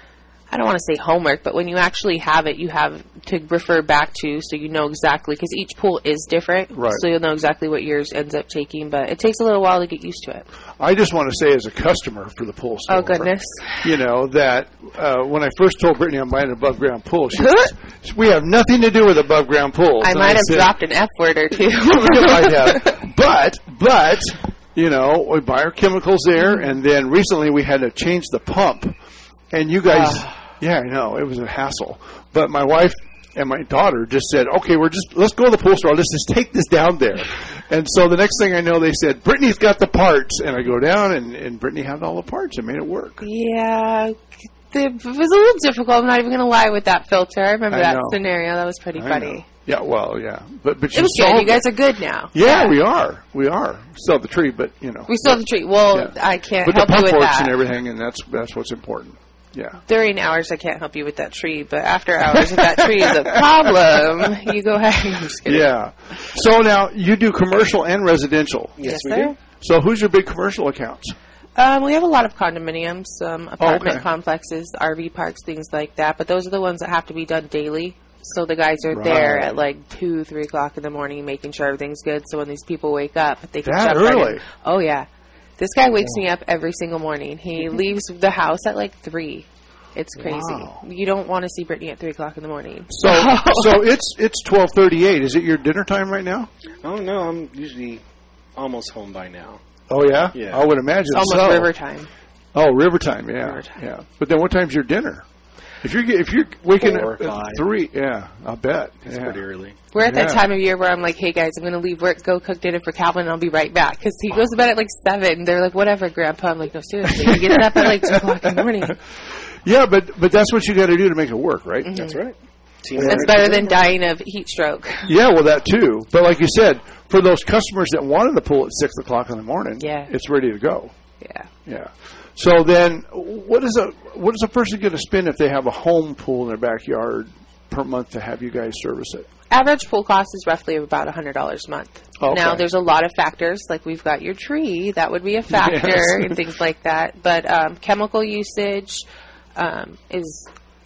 I don't want to say homework, but when you actually have it, you have to refer back to so you know exactly, because each pool is different, Right. so you'll know exactly what yours ends up taking, but it takes a little while to get used to it. I just want to say, as a customer for the pool store, Oh, goodness. you know that uh, when I first told Brittany I'm buying an above ground pool, she said, we have nothing to do with above ground pools. I And might have said, dropped an F word or two. You might have. But, but, you know, we buy our chemicals there, and then recently we had to change the pump. And you guys, yeah, I know, it was a hassle. But my wife and my daughter just said, okay, we're just, let's go to the pool store. Let's just take this down there. And so the next thing I know, they said, Brittany's got the parts. And I go down, and, and Brittany had all the parts and made it work. Yeah, it was a little difficult. I'm not even going to lie with that filter. I remember I that know. scenario. That was pretty I funny. know. Yeah, well, yeah. But, but It was she good. solved You guys are good now. Yeah, we are. We are. Still have the tree, but, you know. We still have the tree. Well, Yeah. I can't But help the you pump with works that. and everything, and that's that's what's important. Yeah. During hours, I can't help you with that tree, but after hours, if that tree is a problem, you go ahead. I'm just kidding. Yeah. So now you do commercial and residential. Yes, we sir. do. So who's your big commercial accounts? Um, we have a lot of condominiums, um, apartment okay. complexes, R V parks, things like that, but those are the ones that have to be done daily. So the guys are Right. there at like two, three o'clock in the morning making sure everything's good, so when these people wake up, they can That jump right early? in. Oh, yeah. This guy wakes me up every single morning. He leaves the house at like three. It's crazy. Wow. You don't want to see Brittany at three o'clock in the morning. So so it's it's twelve thirty eight. Is it your dinner time right now? Oh no, I'm usually almost home by now. Oh yeah? Yeah. I would imagine It's almost so. river time. Oh, river time, yeah. River time. Yeah. But then what time's your dinner? If you're if you're waking Four up or at five. three, yeah, I'll bet. It's yeah. pretty early. We're at that Yeah. time of year where I'm like, hey, guys, I'm going to leave work, go cook dinner for Calvin, and I'll be right back. Because he goes to bed at like seven. They're like, whatever, Grandpa. I'm like, no, seriously. He gets up at like two o'clock in the morning. Yeah, but but that's what you got to do to make it work, right? Mhm. That's right. That's better than dying of heat stroke. Yeah, well, that too. But like you said, for those customers that wanted the pool at six o'clock in the morning, Yeah. it's ready to go. Yeah. Yeah. So then, what is a what is a person going to spend if they have a home pool in their backyard per month to have you guys service it? Average pool cost is roughly about one hundred dollars a month. Okay. Now, there's a lot of factors, like we've got your tree, that would be a factor, Yes. and things like that. But um, chemical usage um, is,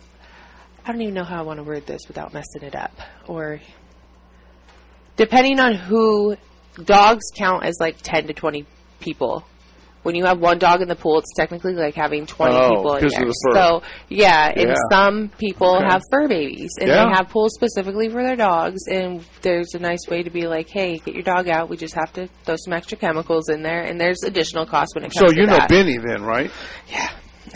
I don't even know how I want to word this without messing it up. Or, depending on who, dogs count as like ten to twenty people. When you have one dog in the pool, it's technically like having twenty Oh, people in because of there. the fur. So, yeah, and Yeah. some people Okay. have fur babies, and Yeah. they have pools specifically for their dogs, and there's a nice way to be like, hey, get your dog out. We just have to throw some extra chemicals in there, and there's additional costs when it So comes to you know that. Benny then, right? Yeah.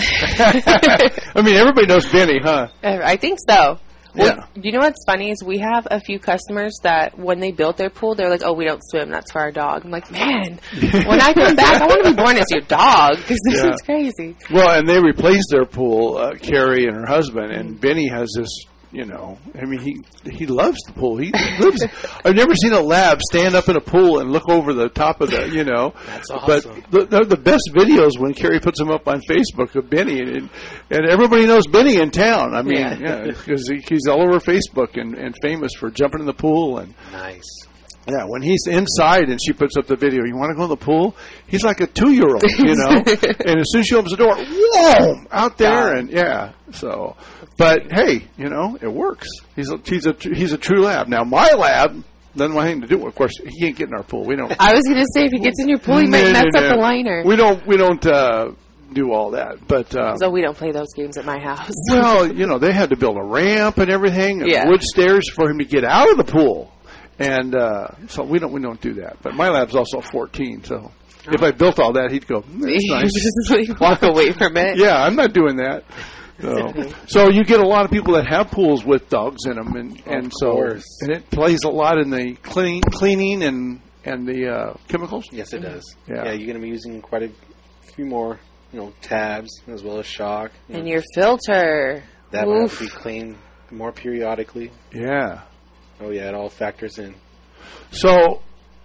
I mean, everybody knows Benny, huh? Uh, I think so. Well, Yeah. you know what's funny is we have a few customers that when they built their pool, they're like, oh, we don't swim. That's for our dog. I'm like, man, when I come back, I want to be born as your dog because this Yeah. is crazy. Well, and they replaced their pool, uh, Carrie and her husband, and Benny has this, you know, I mean, he he loves the pool. He lives. I've never seen a lab stand up in a pool and look over the top of the, you know. That's But awesome. the, the, the best videos when Carrie puts them up on Facebook of Benny, and, and everybody knows Benny in town. I mean, Yeah. yeah, because he, he's all over Facebook and, and famous for jumping in the pool and. Nice. Yeah, when he's inside and she puts up the video, you want to go in the pool? He's like a two-year-old, you know. And as soon as she opens the door, whoa, out there, and yeah. So, but hey, you know, it works. He's a, he's a he's a true lab. Now my lab doesn't want anything to do with. Of course, he can't get in our pool. We don't. I was going to say, if he gets in your pool, he might No, mess no, up no. the liner. We don't. We don't uh, do all that. But um, So we don't play those games at my house. well, you know, they had to build a ramp and everything, and Yeah. wood stairs for him to get out of the pool. And uh, so we don't we don't do that. But my lab's also fourteen, so if I built all that, he'd go, that's nice. Just like walk away from it. Yeah, I'm not doing that. So, so you get a lot of people that have pools with dogs in them, and, and so course. and it plays a lot in the clean, cleaning and and the uh, chemicals. Yes, it does. Yeah. yeah, you're going to be using quite a few more, you know, tabs as well as shock. You And know, your filter. that will have Oof. to be cleaned more periodically. Yeah. Oh yeah, it all factors in. So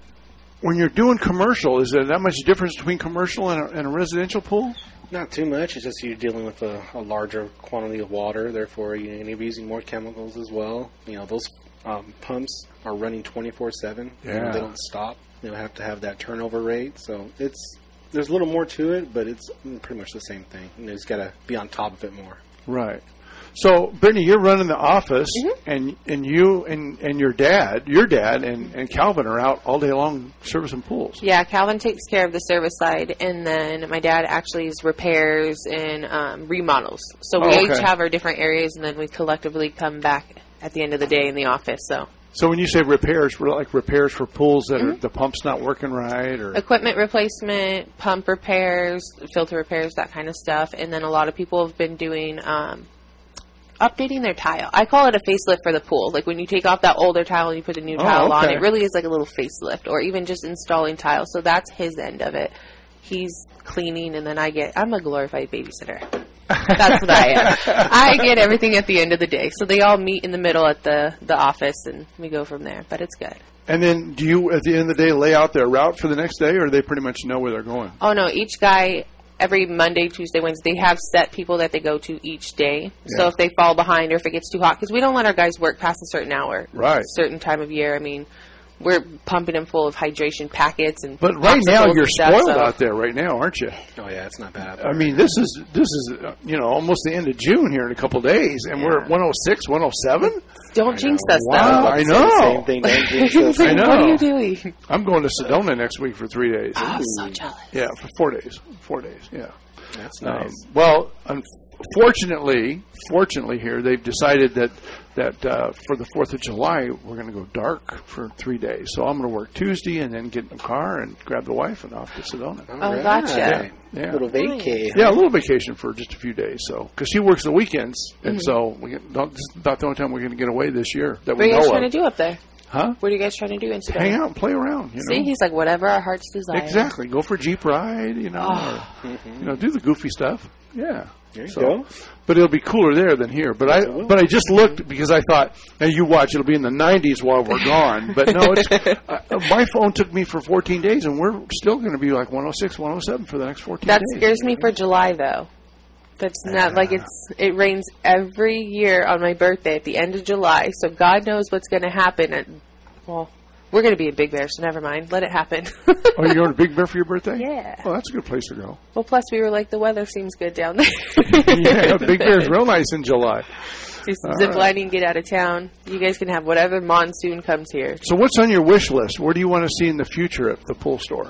when you're doing commercial, is there that much difference between commercial and a, and a residential pool? Not too much. It's just you're dealing with a, a larger quantity of water. Therefore, you're going to be using more chemicals as well. You know, those um, pumps are running twenty-four seven. Yeah. They don't stop. You know, have to have that turnover rate. So it's there's a little more to it, but it's pretty much the same thing. You know, you just got to be on top of it more. Right. So, Brittany, you're running the office, Mm-hmm. and and you and, and your dad, your dad and, and Calvin are out all day long servicing pools. Yeah, Calvin takes care of the service side, and then my dad actually is repairs and um, remodels. So we Oh, each okay. have our different areas, and then we collectively come back at the end of the day in the office. So So when you say repairs, we're like repairs for pools that are Mm-hmm. the pump's not working right, or equipment replacement, pump repairs, filter repairs, that kind of stuff. And then a lot of people have been doing um, updating their tile. I call it a facelift for the pool. Like when you take off that older tile and you put a new Oh, tile on, okay. it really is like a little facelift, or even just installing tile. So that's his end of it. He's cleaning, and then I get, I'm a glorified babysitter. That's what I am. I get everything at the end of the day. So they all meet in the middle at the, the office, and we go from there. But it's good. And then do you, at the end of the day, lay out their route for the next day, or do they pretty much know where they're going? Oh, no, each guy, every Monday, Tuesday, Wednesday, they have set people that they go to each day. So Yeah. if they fall behind or if it gets too hot, because we don't let our guys work past a certain hour. Right. A certain time of year. I mean, we're pumping them full of hydration packets and But right now, popsicles you're and stuff, spoiled so- out there right now, aren't you? Oh yeah, it's not bad. I mean, this is, this is uh, you know, almost the end of June here in a couple of days, and we're at one oh six, one oh seven? Don't jinx us, Wow, though. I know. Same thing. Don't jinx us. I know. What are you doing? I'm going to Sedona next week for three days. Oh, so jealous. Yeah, for four days. Four days, yeah. That's Um, nice. well, unfortunately, fortunately here, they've decided that that uh, for the fourth of July, we're going to go dark for three days. So I'm going to work Tuesday and then get in the car and grab the wife and off to Sedona. Oh, gotcha. Yeah, yeah. Little vacay. Yeah, a little vacation for just a few days. So, because she works the weekends, and Mhm. so we get, don't, this is about the only time we're going to get away this year that What are we you guys know trying of. to do up there? Huh? What are you guys trying to do in Sedona? Hang out and play around. You know? See, he's like, whatever our hearts desire. Exactly. Go for a Jeep ride, you know, Oh. or, you know, do the goofy stuff. Yeah. There you So- go. But it'll be cooler there than here. But I but I just looked because I thought, hey, you watch, it'll be in the nineties while we're gone. But no, it's uh, my phone took me for fourteen days, and we're still going to be like one oh six, one oh seven for the next fourteen That days. scares me for July, though. That's not like it's. It rains every year on my birthday at the end of July, so God knows what's going to happen. At, well, we're going to be in Big Bear, so never mind. Let it happen. Oh, you're going to Big Bear for your birthday? Yeah. Well, that's a good place to go. Well, plus we were like, the weather seems good down there. Yeah, Big Bear's real nice in July. Do some All zip right. lining, get out of town. You guys can have whatever monsoon comes here. So what's on your wish list? Where do you want to see in the future at the pool store?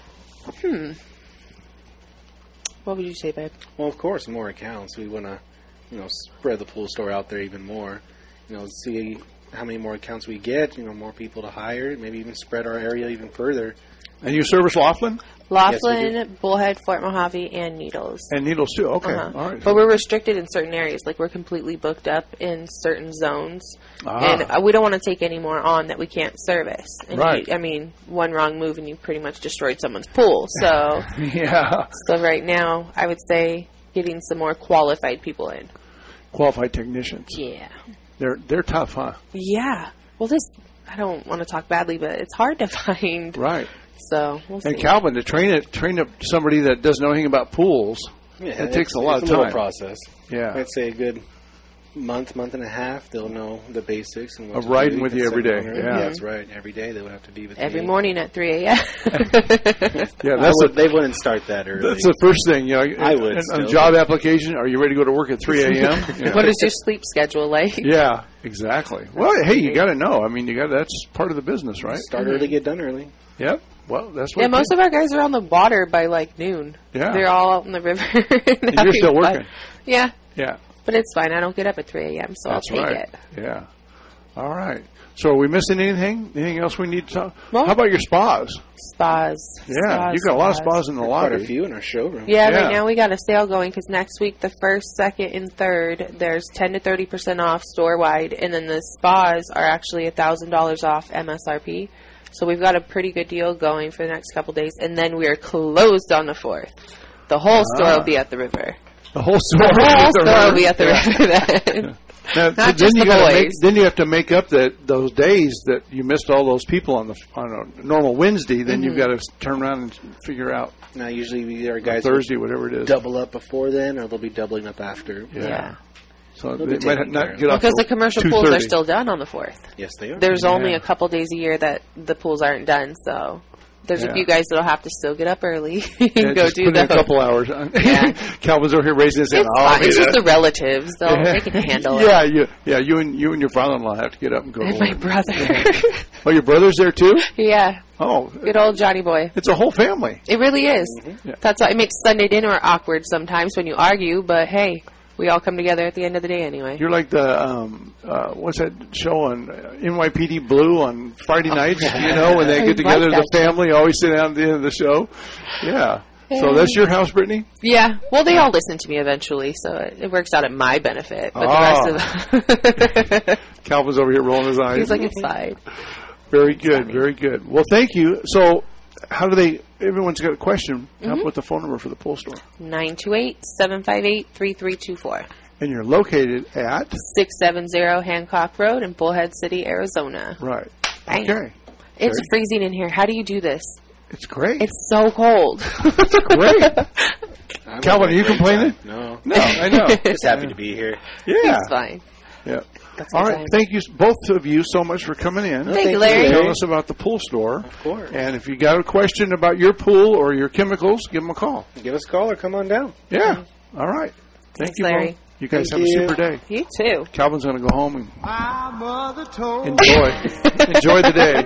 Hmm. What would you say, babe? Well, of course, more accounts. We want to, you know, spread the pool store out there even more. You know, see how many more accounts we get. You know, more people to hire. Maybe even spread our area even further. And you service Laughlin? Laughlin, Yes, we Bullhead, Fort Mojave, and Needles. And Needles too. Okay. Uh-huh. All right. But we're restricted in certain areas. Like, we're completely booked up in certain zones. Ah. And uh, we don't want to take any more on that we can't service. And Right. you- I mean, one wrong move and you pretty much destroyed someone's pool. So, Yeah. so right now, I would say getting some more qualified people in. Qualified technicians. Yeah. They're they're tough, huh? Yeah. Well, this, I don't want to talk badly, but it's hard to find. Right. So, we'll see. And Calvin, to train it, train up somebody that doesn't know anything about pools, Yeah, it takes it's- a lot it's of a little time. process. Yeah. I'd say a good month, month and a half. They'll know the basics and what Of to riding do. with can you set every them day, on yeah. there. That's right. Every day they would have to be with Every me. morning at three a.m. Yeah, I that's would- a- they wouldn't start that early. That's the first thing, you know. I would On still. job application, are you ready to go to work at three a.m.? Yeah. What is your sleep schedule like? Yeah, exactly. Well, hey, you got to know. I mean, you got that's part of the business, right? Start early, get done early. Yep. Well, that's what. Yeah, it most takes. of our guys are on the water by like noon. Yeah. They're all out in the river. And you're still working. Yeah. Yeah. But it's fine. I don't get up at three a.m., so That's I'll take right. it. Yeah. All right. So are we missing anything? Anything else we need to talk? Well, how about your spas? Spas. Yeah, spas, you got a lot of spas. spas in the lobby. Quite a few in our showroom. Yeah, Yeah. right now we got a sale going because next week, the first, second, and third, there's ten to thirty percent off store-wide, and then the spas are actually one thousand dollars off M S R P. So we've got a pretty good deal going for the next couple days, and then we are closed on the fourth. The whole Ah. store will be at the river. The whole store, The whole will store will be be at the river then. Now, Not then just you the gotta make, boys. then you have to make up that those days that you missed all those people on the on a normal Wednesday. Then Mhm. you've got to turn around and figure out. Now, usually we our guys Thursday, will whatever it is. double up before then, or they'll be doubling up after. Yeah. Yeah. So They'll they be might taken not care of. get off Because the till commercial two pools are thirty. still done on the fourth. Yes, they are. There's Yeah. only a couple days a year that the pools aren't done, so there's Yeah. a few guys that'll have to still get up early Yeah, and go just do put in those. a couple hours. Yeah. Calvin's over here raising his hand. It's "Oh, I'll fine. be It's just there." the relatives. They'll, They can handle it. Yeah, you, yeah. You and you and your father-in-law have to get up and go. And to my work. brother. Oh, your brother's there too? Yeah. Oh, Good old Johnny boy. it's a whole family. It really is. Yeah. That's why it makes Sunday dinner awkward sometimes when you argue, but hey, we all come together at the end of the day anyway. You're like the um, uh, what's that show on uh, N Y P D Blue on Friday nights? You know, when they I get together, like the that family always sit down at the end of the show. Yeah. So Yeah. that's your house, Brittany? Yeah. Well, they all listen to me eventually, so it, it works out at my benefit. But Oh. the rest of Calvin's over here rolling his eyes. he's like, it's fine. Very good, very good. Well, thank you. So, how do they? Everyone's got a question. How Mhm. about the phone number for the pool store? nine two eight, seven five eight, three three two four. And you're located at six seventy Hancock Road in Bullhead City, Arizona. right. Bang. Okay, It's Very- freezing in here. How do you do this? it's great. It's so cold. great. I'm Calvin, having are a you great complaining? time. No. No, I know. Just happy to be here. Yeah. It's fine. Yeah. That's All good right. time. Thank you, both of you, so much for coming in. Thank you, Larry. Tell us about the pool store. Of course. And if you got a question about your pool or your chemicals, give them a call. Give us a call or come on down. Yeah. All right. Thank Thanks, you, Larry. both. You guys Thank have you. a super day. You too. Calvin's going to go home and My mother told enjoy. enjoy the day.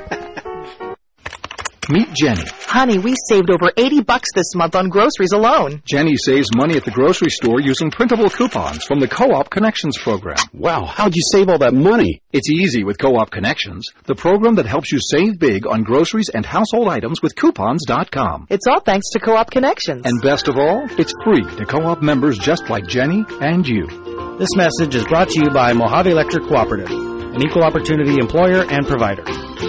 Meet Jenny. Honey, we saved over eighty bucks this month on groceries alone. Jenny saves money at the grocery store using printable coupons from the Co-op Connections program. Wow, how'd you save all that money? It's easy with Co-op Connections, the program that helps you save big on groceries and household items with coupons dot com. It's all thanks to Co-op Connections. And best of all, it's free to Co-op members just like Jenny and you. This message is brought to you by Mojave Electric Cooperative, an equal opportunity employer and provider.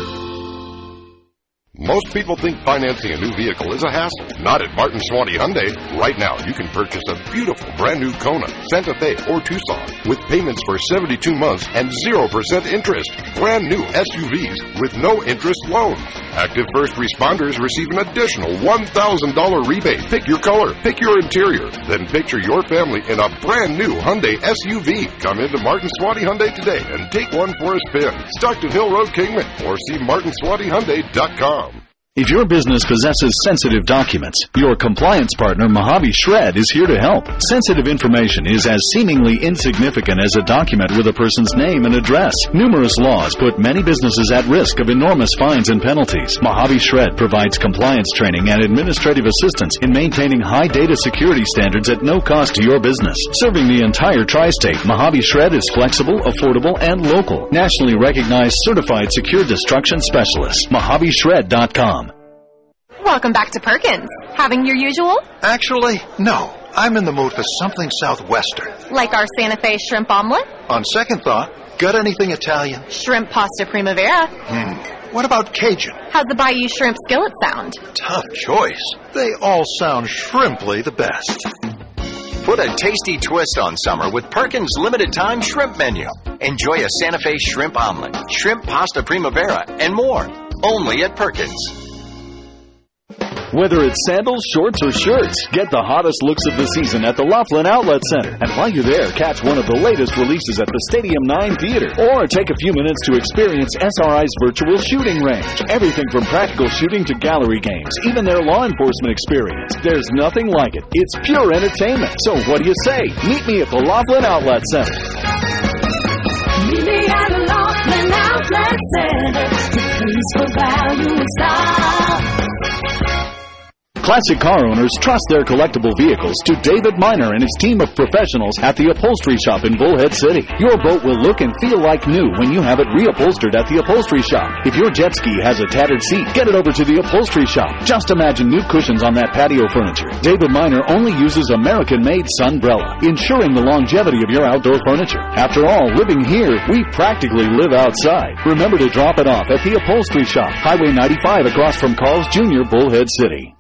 Most people think financing a new vehicle is a hassle. Not at Martin Swanty Hyundai. Right now, you can purchase a beautiful brand new Kona, Santa Fe, or Tucson with payments for seventy-two months and zero percent interest. Brand new S U Vs with no interest loans. Active first responders receive an additional one thousand dollars rebate. Pick your color, pick your interior, then picture your family in a brand new Hyundai S U V. Come into Martin Swanty Hyundai today and take one for a spin. Stockton Hill Road, Kingman, or see martin swanty hyundai dot com. If your business possesses sensitive documents, your compliance partner, Mojave Shred, is here to help. Sensitive information is as seemingly insignificant as a document with a person's name and address. Numerous laws put many businesses at risk of enormous fines and penalties. Mojave Shred provides compliance training and administrative assistance in maintaining high data security standards at no cost to your business. Serving the entire tri-state, Mojave Shred is flexible, affordable, and local. Nationally recognized certified secure destruction specialist. Mojave Shred dot com. Welcome back to Perkins. Having your usual? Actually, no. I'm in the mood for something southwestern. Like our Santa Fe shrimp omelet? On second thought, got anything Italian? Shrimp pasta primavera? Hmm. What about Cajun? How's the Bayou shrimp skillet sound? Tough choice. They all sound shrimply the best. Put a tasty twist on summer with Perkins' limited time shrimp menu. Enjoy a Santa Fe shrimp omelet, shrimp pasta primavera, and more. Only at Perkins. Whether it's sandals, shorts, or shirts, get the hottest looks of the season at the Laughlin Outlet Center. And while you're there, catch one of the latest releases at the Stadium nine Theater. Or take a few minutes to experience S R I's virtual shooting range. Everything from practical shooting to gallery games, even their law enforcement experience. There's nothing like it. It's pure entertainment. So what do you say? Meet me at the Laughlin Outlet Center. Meet me at the Laughlin Outlet Center. The place for value and style. Classic car owners trust their collectible vehicles to David Miner and his team of professionals at the Upholstery Shop in Bullhead City. Your boat will look and feel like new when you have it reupholstered at the Upholstery Shop. If your jet ski has a tattered seat, get it over to the Upholstery Shop. Just imagine new cushions on that patio furniture. David Miner only uses American-made Sunbrella, ensuring the longevity of your outdoor furniture. After all, living here, we practically live outside. Remember to drop it off at the Upholstery Shop, Highway ninety-five across from Carl's Junior, Bullhead City.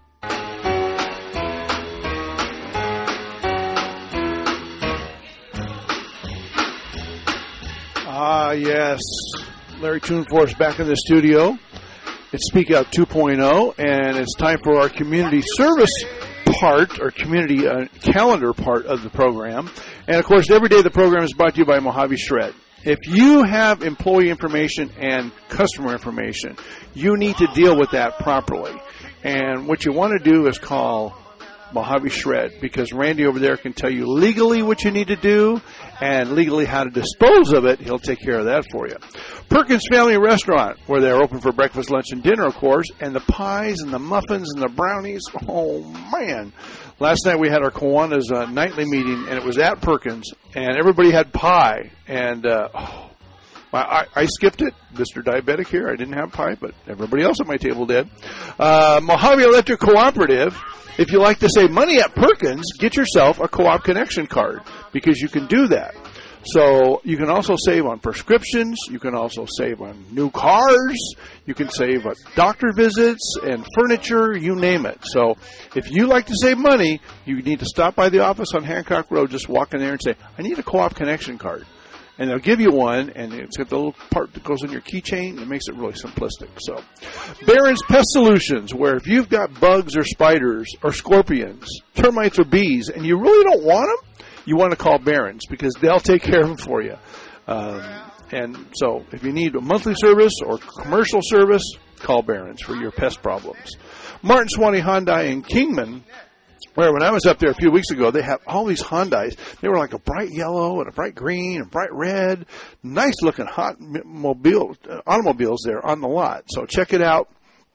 Ah, yes. Larry Toonforce back in the studio. It's Speak Out two point oh, and it's time for our community service part, or community uh, calendar part of the program. And, of course, every day the program is brought to you by Mojave Shred. If you have employee information and customer information, you need to deal with that properly. And what you want to do is call Mojave Shred, because Randy over there can tell you legally what you need to do and legally how to dispose of it. He'll take care of that for you. Perkins Family Restaurant, where they're open for breakfast, lunch, and dinner, of course, and the pies and the muffins and the brownies. Oh, man. Last night we had our Kiwanis uh, nightly meeting, and it was at Perkins, and everybody had pie. And uh, oh, I, I skipped it. Mister Diabetic here. I didn't have pie, but everybody else at my table did. Uh, Mojave Electric Cooperative. If you like to save money at Perkins, get yourself a Co-op Connection card, because you can do that. So you can also save on prescriptions. You can also save on new cars. You can save on doctor visits and furniture, you name it. So if you like to save money, you need to stop by the office on Hancock Road, just walk in there and say, I need a Co-op Connection card. And they'll give you one, and it's got the little part that goes in your keychain. It makes it really simplistic. So, Barron's Pest Solutions, where if you've got bugs or spiders or scorpions, termites or bees, and you really don't want them, you want to call Barron's, because they'll take care of them for you. Um, and so, if you need a monthly service or commercial service, call Barron's for your pest problems. Martin Swanee Hyundai in Kingman, where when I was up there a few weeks ago, they had all these Hyundais. They were like a bright yellow and a bright green and bright red. Nice-looking hot mobile, uh, automobiles there on the lot. So check it out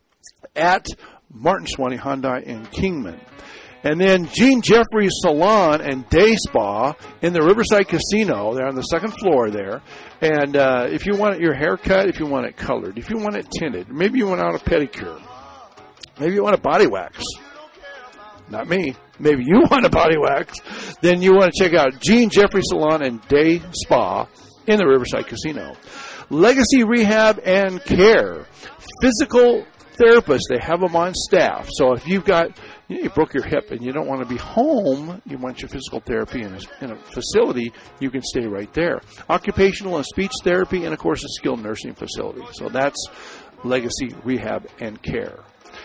at Martin Swanee Hyundai in Kingman. And then Gene Jeffries Salon and Day Spa in the Riverside Casino. They're on the second floor there. And uh, if you want your hair cut, if you want it colored, if you want it tinted, maybe you want out a pedicure, maybe you want a body wax. Not me. Maybe you want a body wax. Then you want to check out Gene Jeffries Salon and Day Spa in the Riverside Casino. Legacy Rehab and Care. Physical therapists, they have them on staff. So if you've got, you know, you broke your hip and you don't want to be home, you want your physical therapy in a, in a facility, you can stay right there. Occupational and speech therapy, and of course a skilled nursing facility. So that's Legacy Rehab and Care.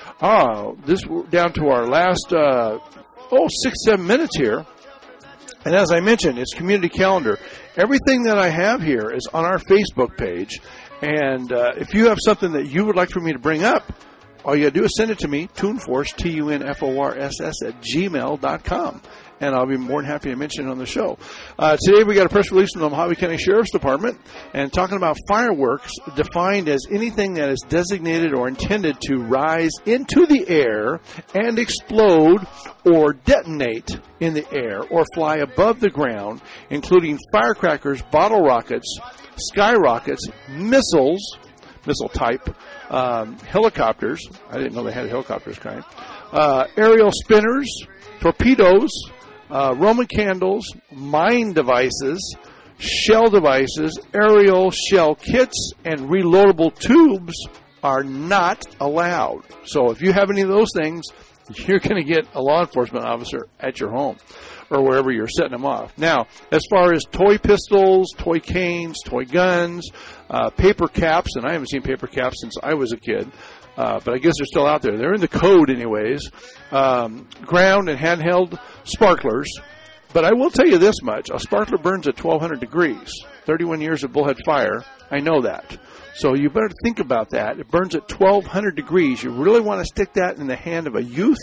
Ah, this down to our last, uh, oh, six, seven minutes here. And as I mentioned, it's community calendar. Everything that I have here is on our Facebook page. And uh, if you have something that you would like for me to bring up, all you got to do is send it to me, Toonforce, T U N F O R S S, at gmail dot com. And I'll be more than happy to mention it on the show. Uh, today we got a press release from the Mojave County Sheriff's Department, and talking about fireworks defined as anything that is designated or intended to rise into the air and explode or detonate in the air or fly above the ground, including firecrackers, bottle rockets, skyrockets, missiles, missile type, um, helicopters. I didn't know they had helicopters kind. Uh, aerial spinners, torpedoes, Uh, Roman candles, mine devices, shell devices, aerial shell kits, and reloadable tubes are not allowed. So if you have any of those things, you're going to get a law enforcement officer at your home or wherever you're setting them off. Now, as far as toy pistols, toy canes, toy guns, uh, paper caps, and I haven't seen paper caps since I was a kid, Uh, but I guess they're still out there. They're in the code anyways. Um, ground and handheld sparklers. But I will tell you this much. A sparkler burns at twelve hundred degrees. thirty-one years of bullhead fire. I know that. So you better think about that. It burns at twelve hundred degrees. You really want to stick that in the hand of a youth?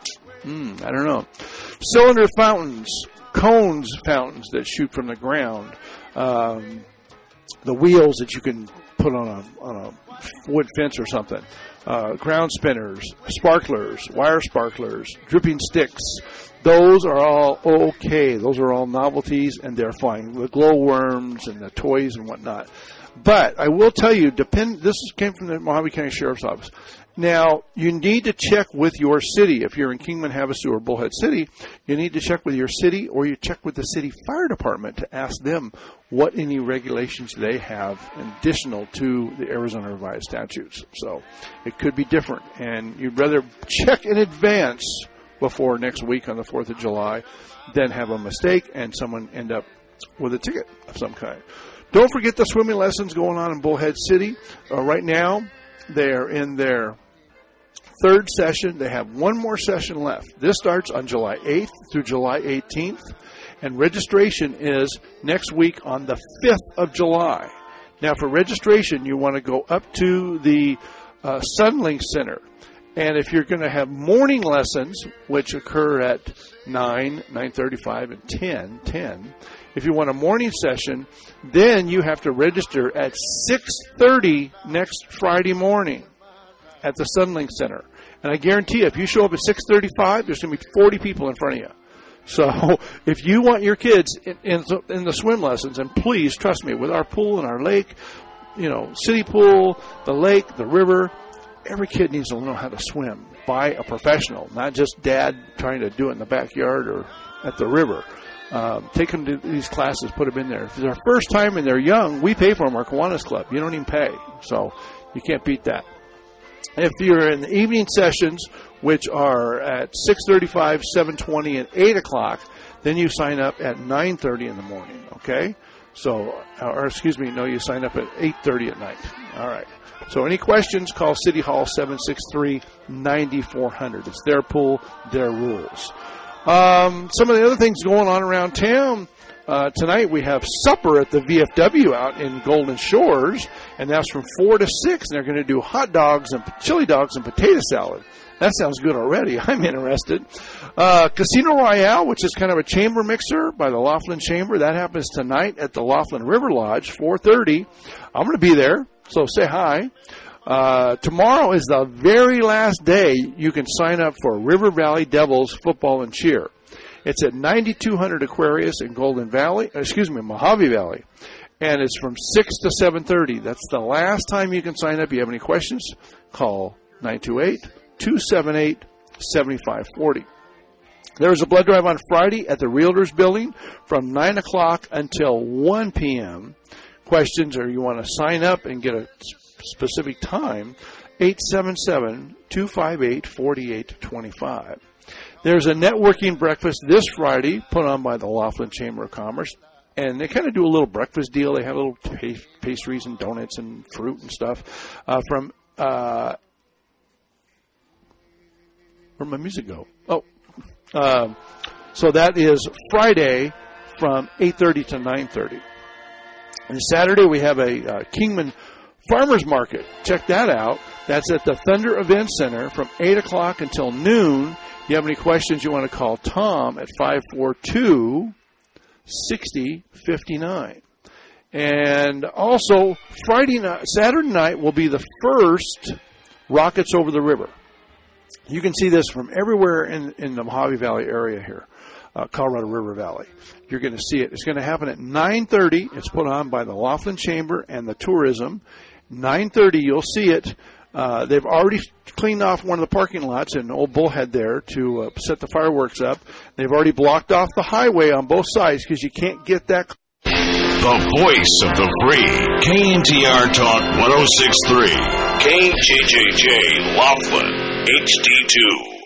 Hmm, I don't know. Cylinder fountains. Cones fountains that shoot from the ground. Um, the wheels that you can put on a on a wood fence or something. Uh, ground spinners, sparklers, wire sparklers, dripping sticks. Those are all okay. Those are all novelties, and they're fine. The glowworms and the toys and whatnot. But I will tell you, depend. This came from the Mojave County Sheriff's Office. Now, you need to check with your city. If you're in Kingman, Havasu, or Bullhead City, you need to check with your city, or you check with the city fire department to ask them what any regulations they have additional to the Arizona Revised Statutes. So it could be different, and you'd rather check in advance before next week on the fourth of July than have a mistake and someone end up with a ticket of some kind. Don't forget the swimming lessons going on in Bullhead City. Uh, right now, they're in their third session. They have one more session left. This starts on July eighth through July eighteenth, and registration is next week on the fifth of July. Now, for registration, you want to go up to the uh, Sunlink Center. And if you're going to have morning lessons, which occur at nine, nine thirty-five, and ten, ten, if you want a morning session, then you have to register at six thirty next Friday morning at the Sunlink Center. And I guarantee you, if you show up at six thirty-five, there's going to be forty people in front of you. So if you want your kids in, in, in the swim lessons, and please, trust me, with our pool and our lake, you know, city pool, the lake, the river, every kid needs to know how to swim by a professional, not just dad trying to do it in the backyard or at the river. Um, take them to these classes, put them in there. If it's their first time and they're young, we pay for them, our Kiwanis Club. You don't even pay, so you can't beat that. If you're in the evening sessions, which are at six thirty-five, seven twenty, and eight o'clock, then you sign up at nine thirty in the morning, okay? So, or excuse me, no, you sign up at eight thirty at night. All right. So any questions, call City Hall seven six three, nine four zero zero. It's their pool, their rules. Um, some of the other things going on around town. Uh, tonight we have supper at the V F W out in Golden Shores, and that's from four to six, and they're going to do hot dogs and chili dogs and potato salad. That sounds good already. I'm interested. Uh, Casino Royale, which is kind of a chamber mixer by the Laughlin Chamber, that happens tonight at the Laughlin River Lodge, four thirty. I'm going to be there, so say hi. Uh, tomorrow is the very last day you can sign up for River Valley Devils football and cheer. It's at ninety-two hundred Aquarius in Golden Valley, excuse me, Mojave Valley. And it's from six to seven thirty. That's the last time you can sign up. If you have any questions, call nine two eight, two seven eight, seven five four zero. There's a blood drive on Friday at the Realtors Building from nine o'clock until one p.m. Questions or you want to sign up and get a specific time, eight seven seven, two five eight, four eight two five. There's a networking breakfast this Friday put on by the Laughlin Chamber of Commerce, and they kind of do a little breakfast deal. They have little pastries and donuts and fruit and stuff uh, from uh, where'd my music go? Oh, um, so that is Friday from eight thirty to nine thirty. And Saturday we have a uh, Kingman Farmers Market. Check that out. That's at the Thunder Event Center from eight o'clock until noon. If you have any questions, you want to call Tom at five four two, six zero five nine. And also, Friday night, Saturday night will be the first Rockets Over the River. You can see this from everywhere in, in the Mojave Valley area here, uh, Colorado River Valley. You're going to see it. It's going to happen at nine thirty. It's put on by the Laughlin Chamber and the Tourism. nine thirty, you'll see it. Uh, they've already cleaned off one of the parking lots in Old Bullhead there to uh, set the fireworks up. They've already blocked off the highway on both sides because you can't get that. The voice of the free. K N T R Talk one oh six point three. K J J J Laughlin. H D two.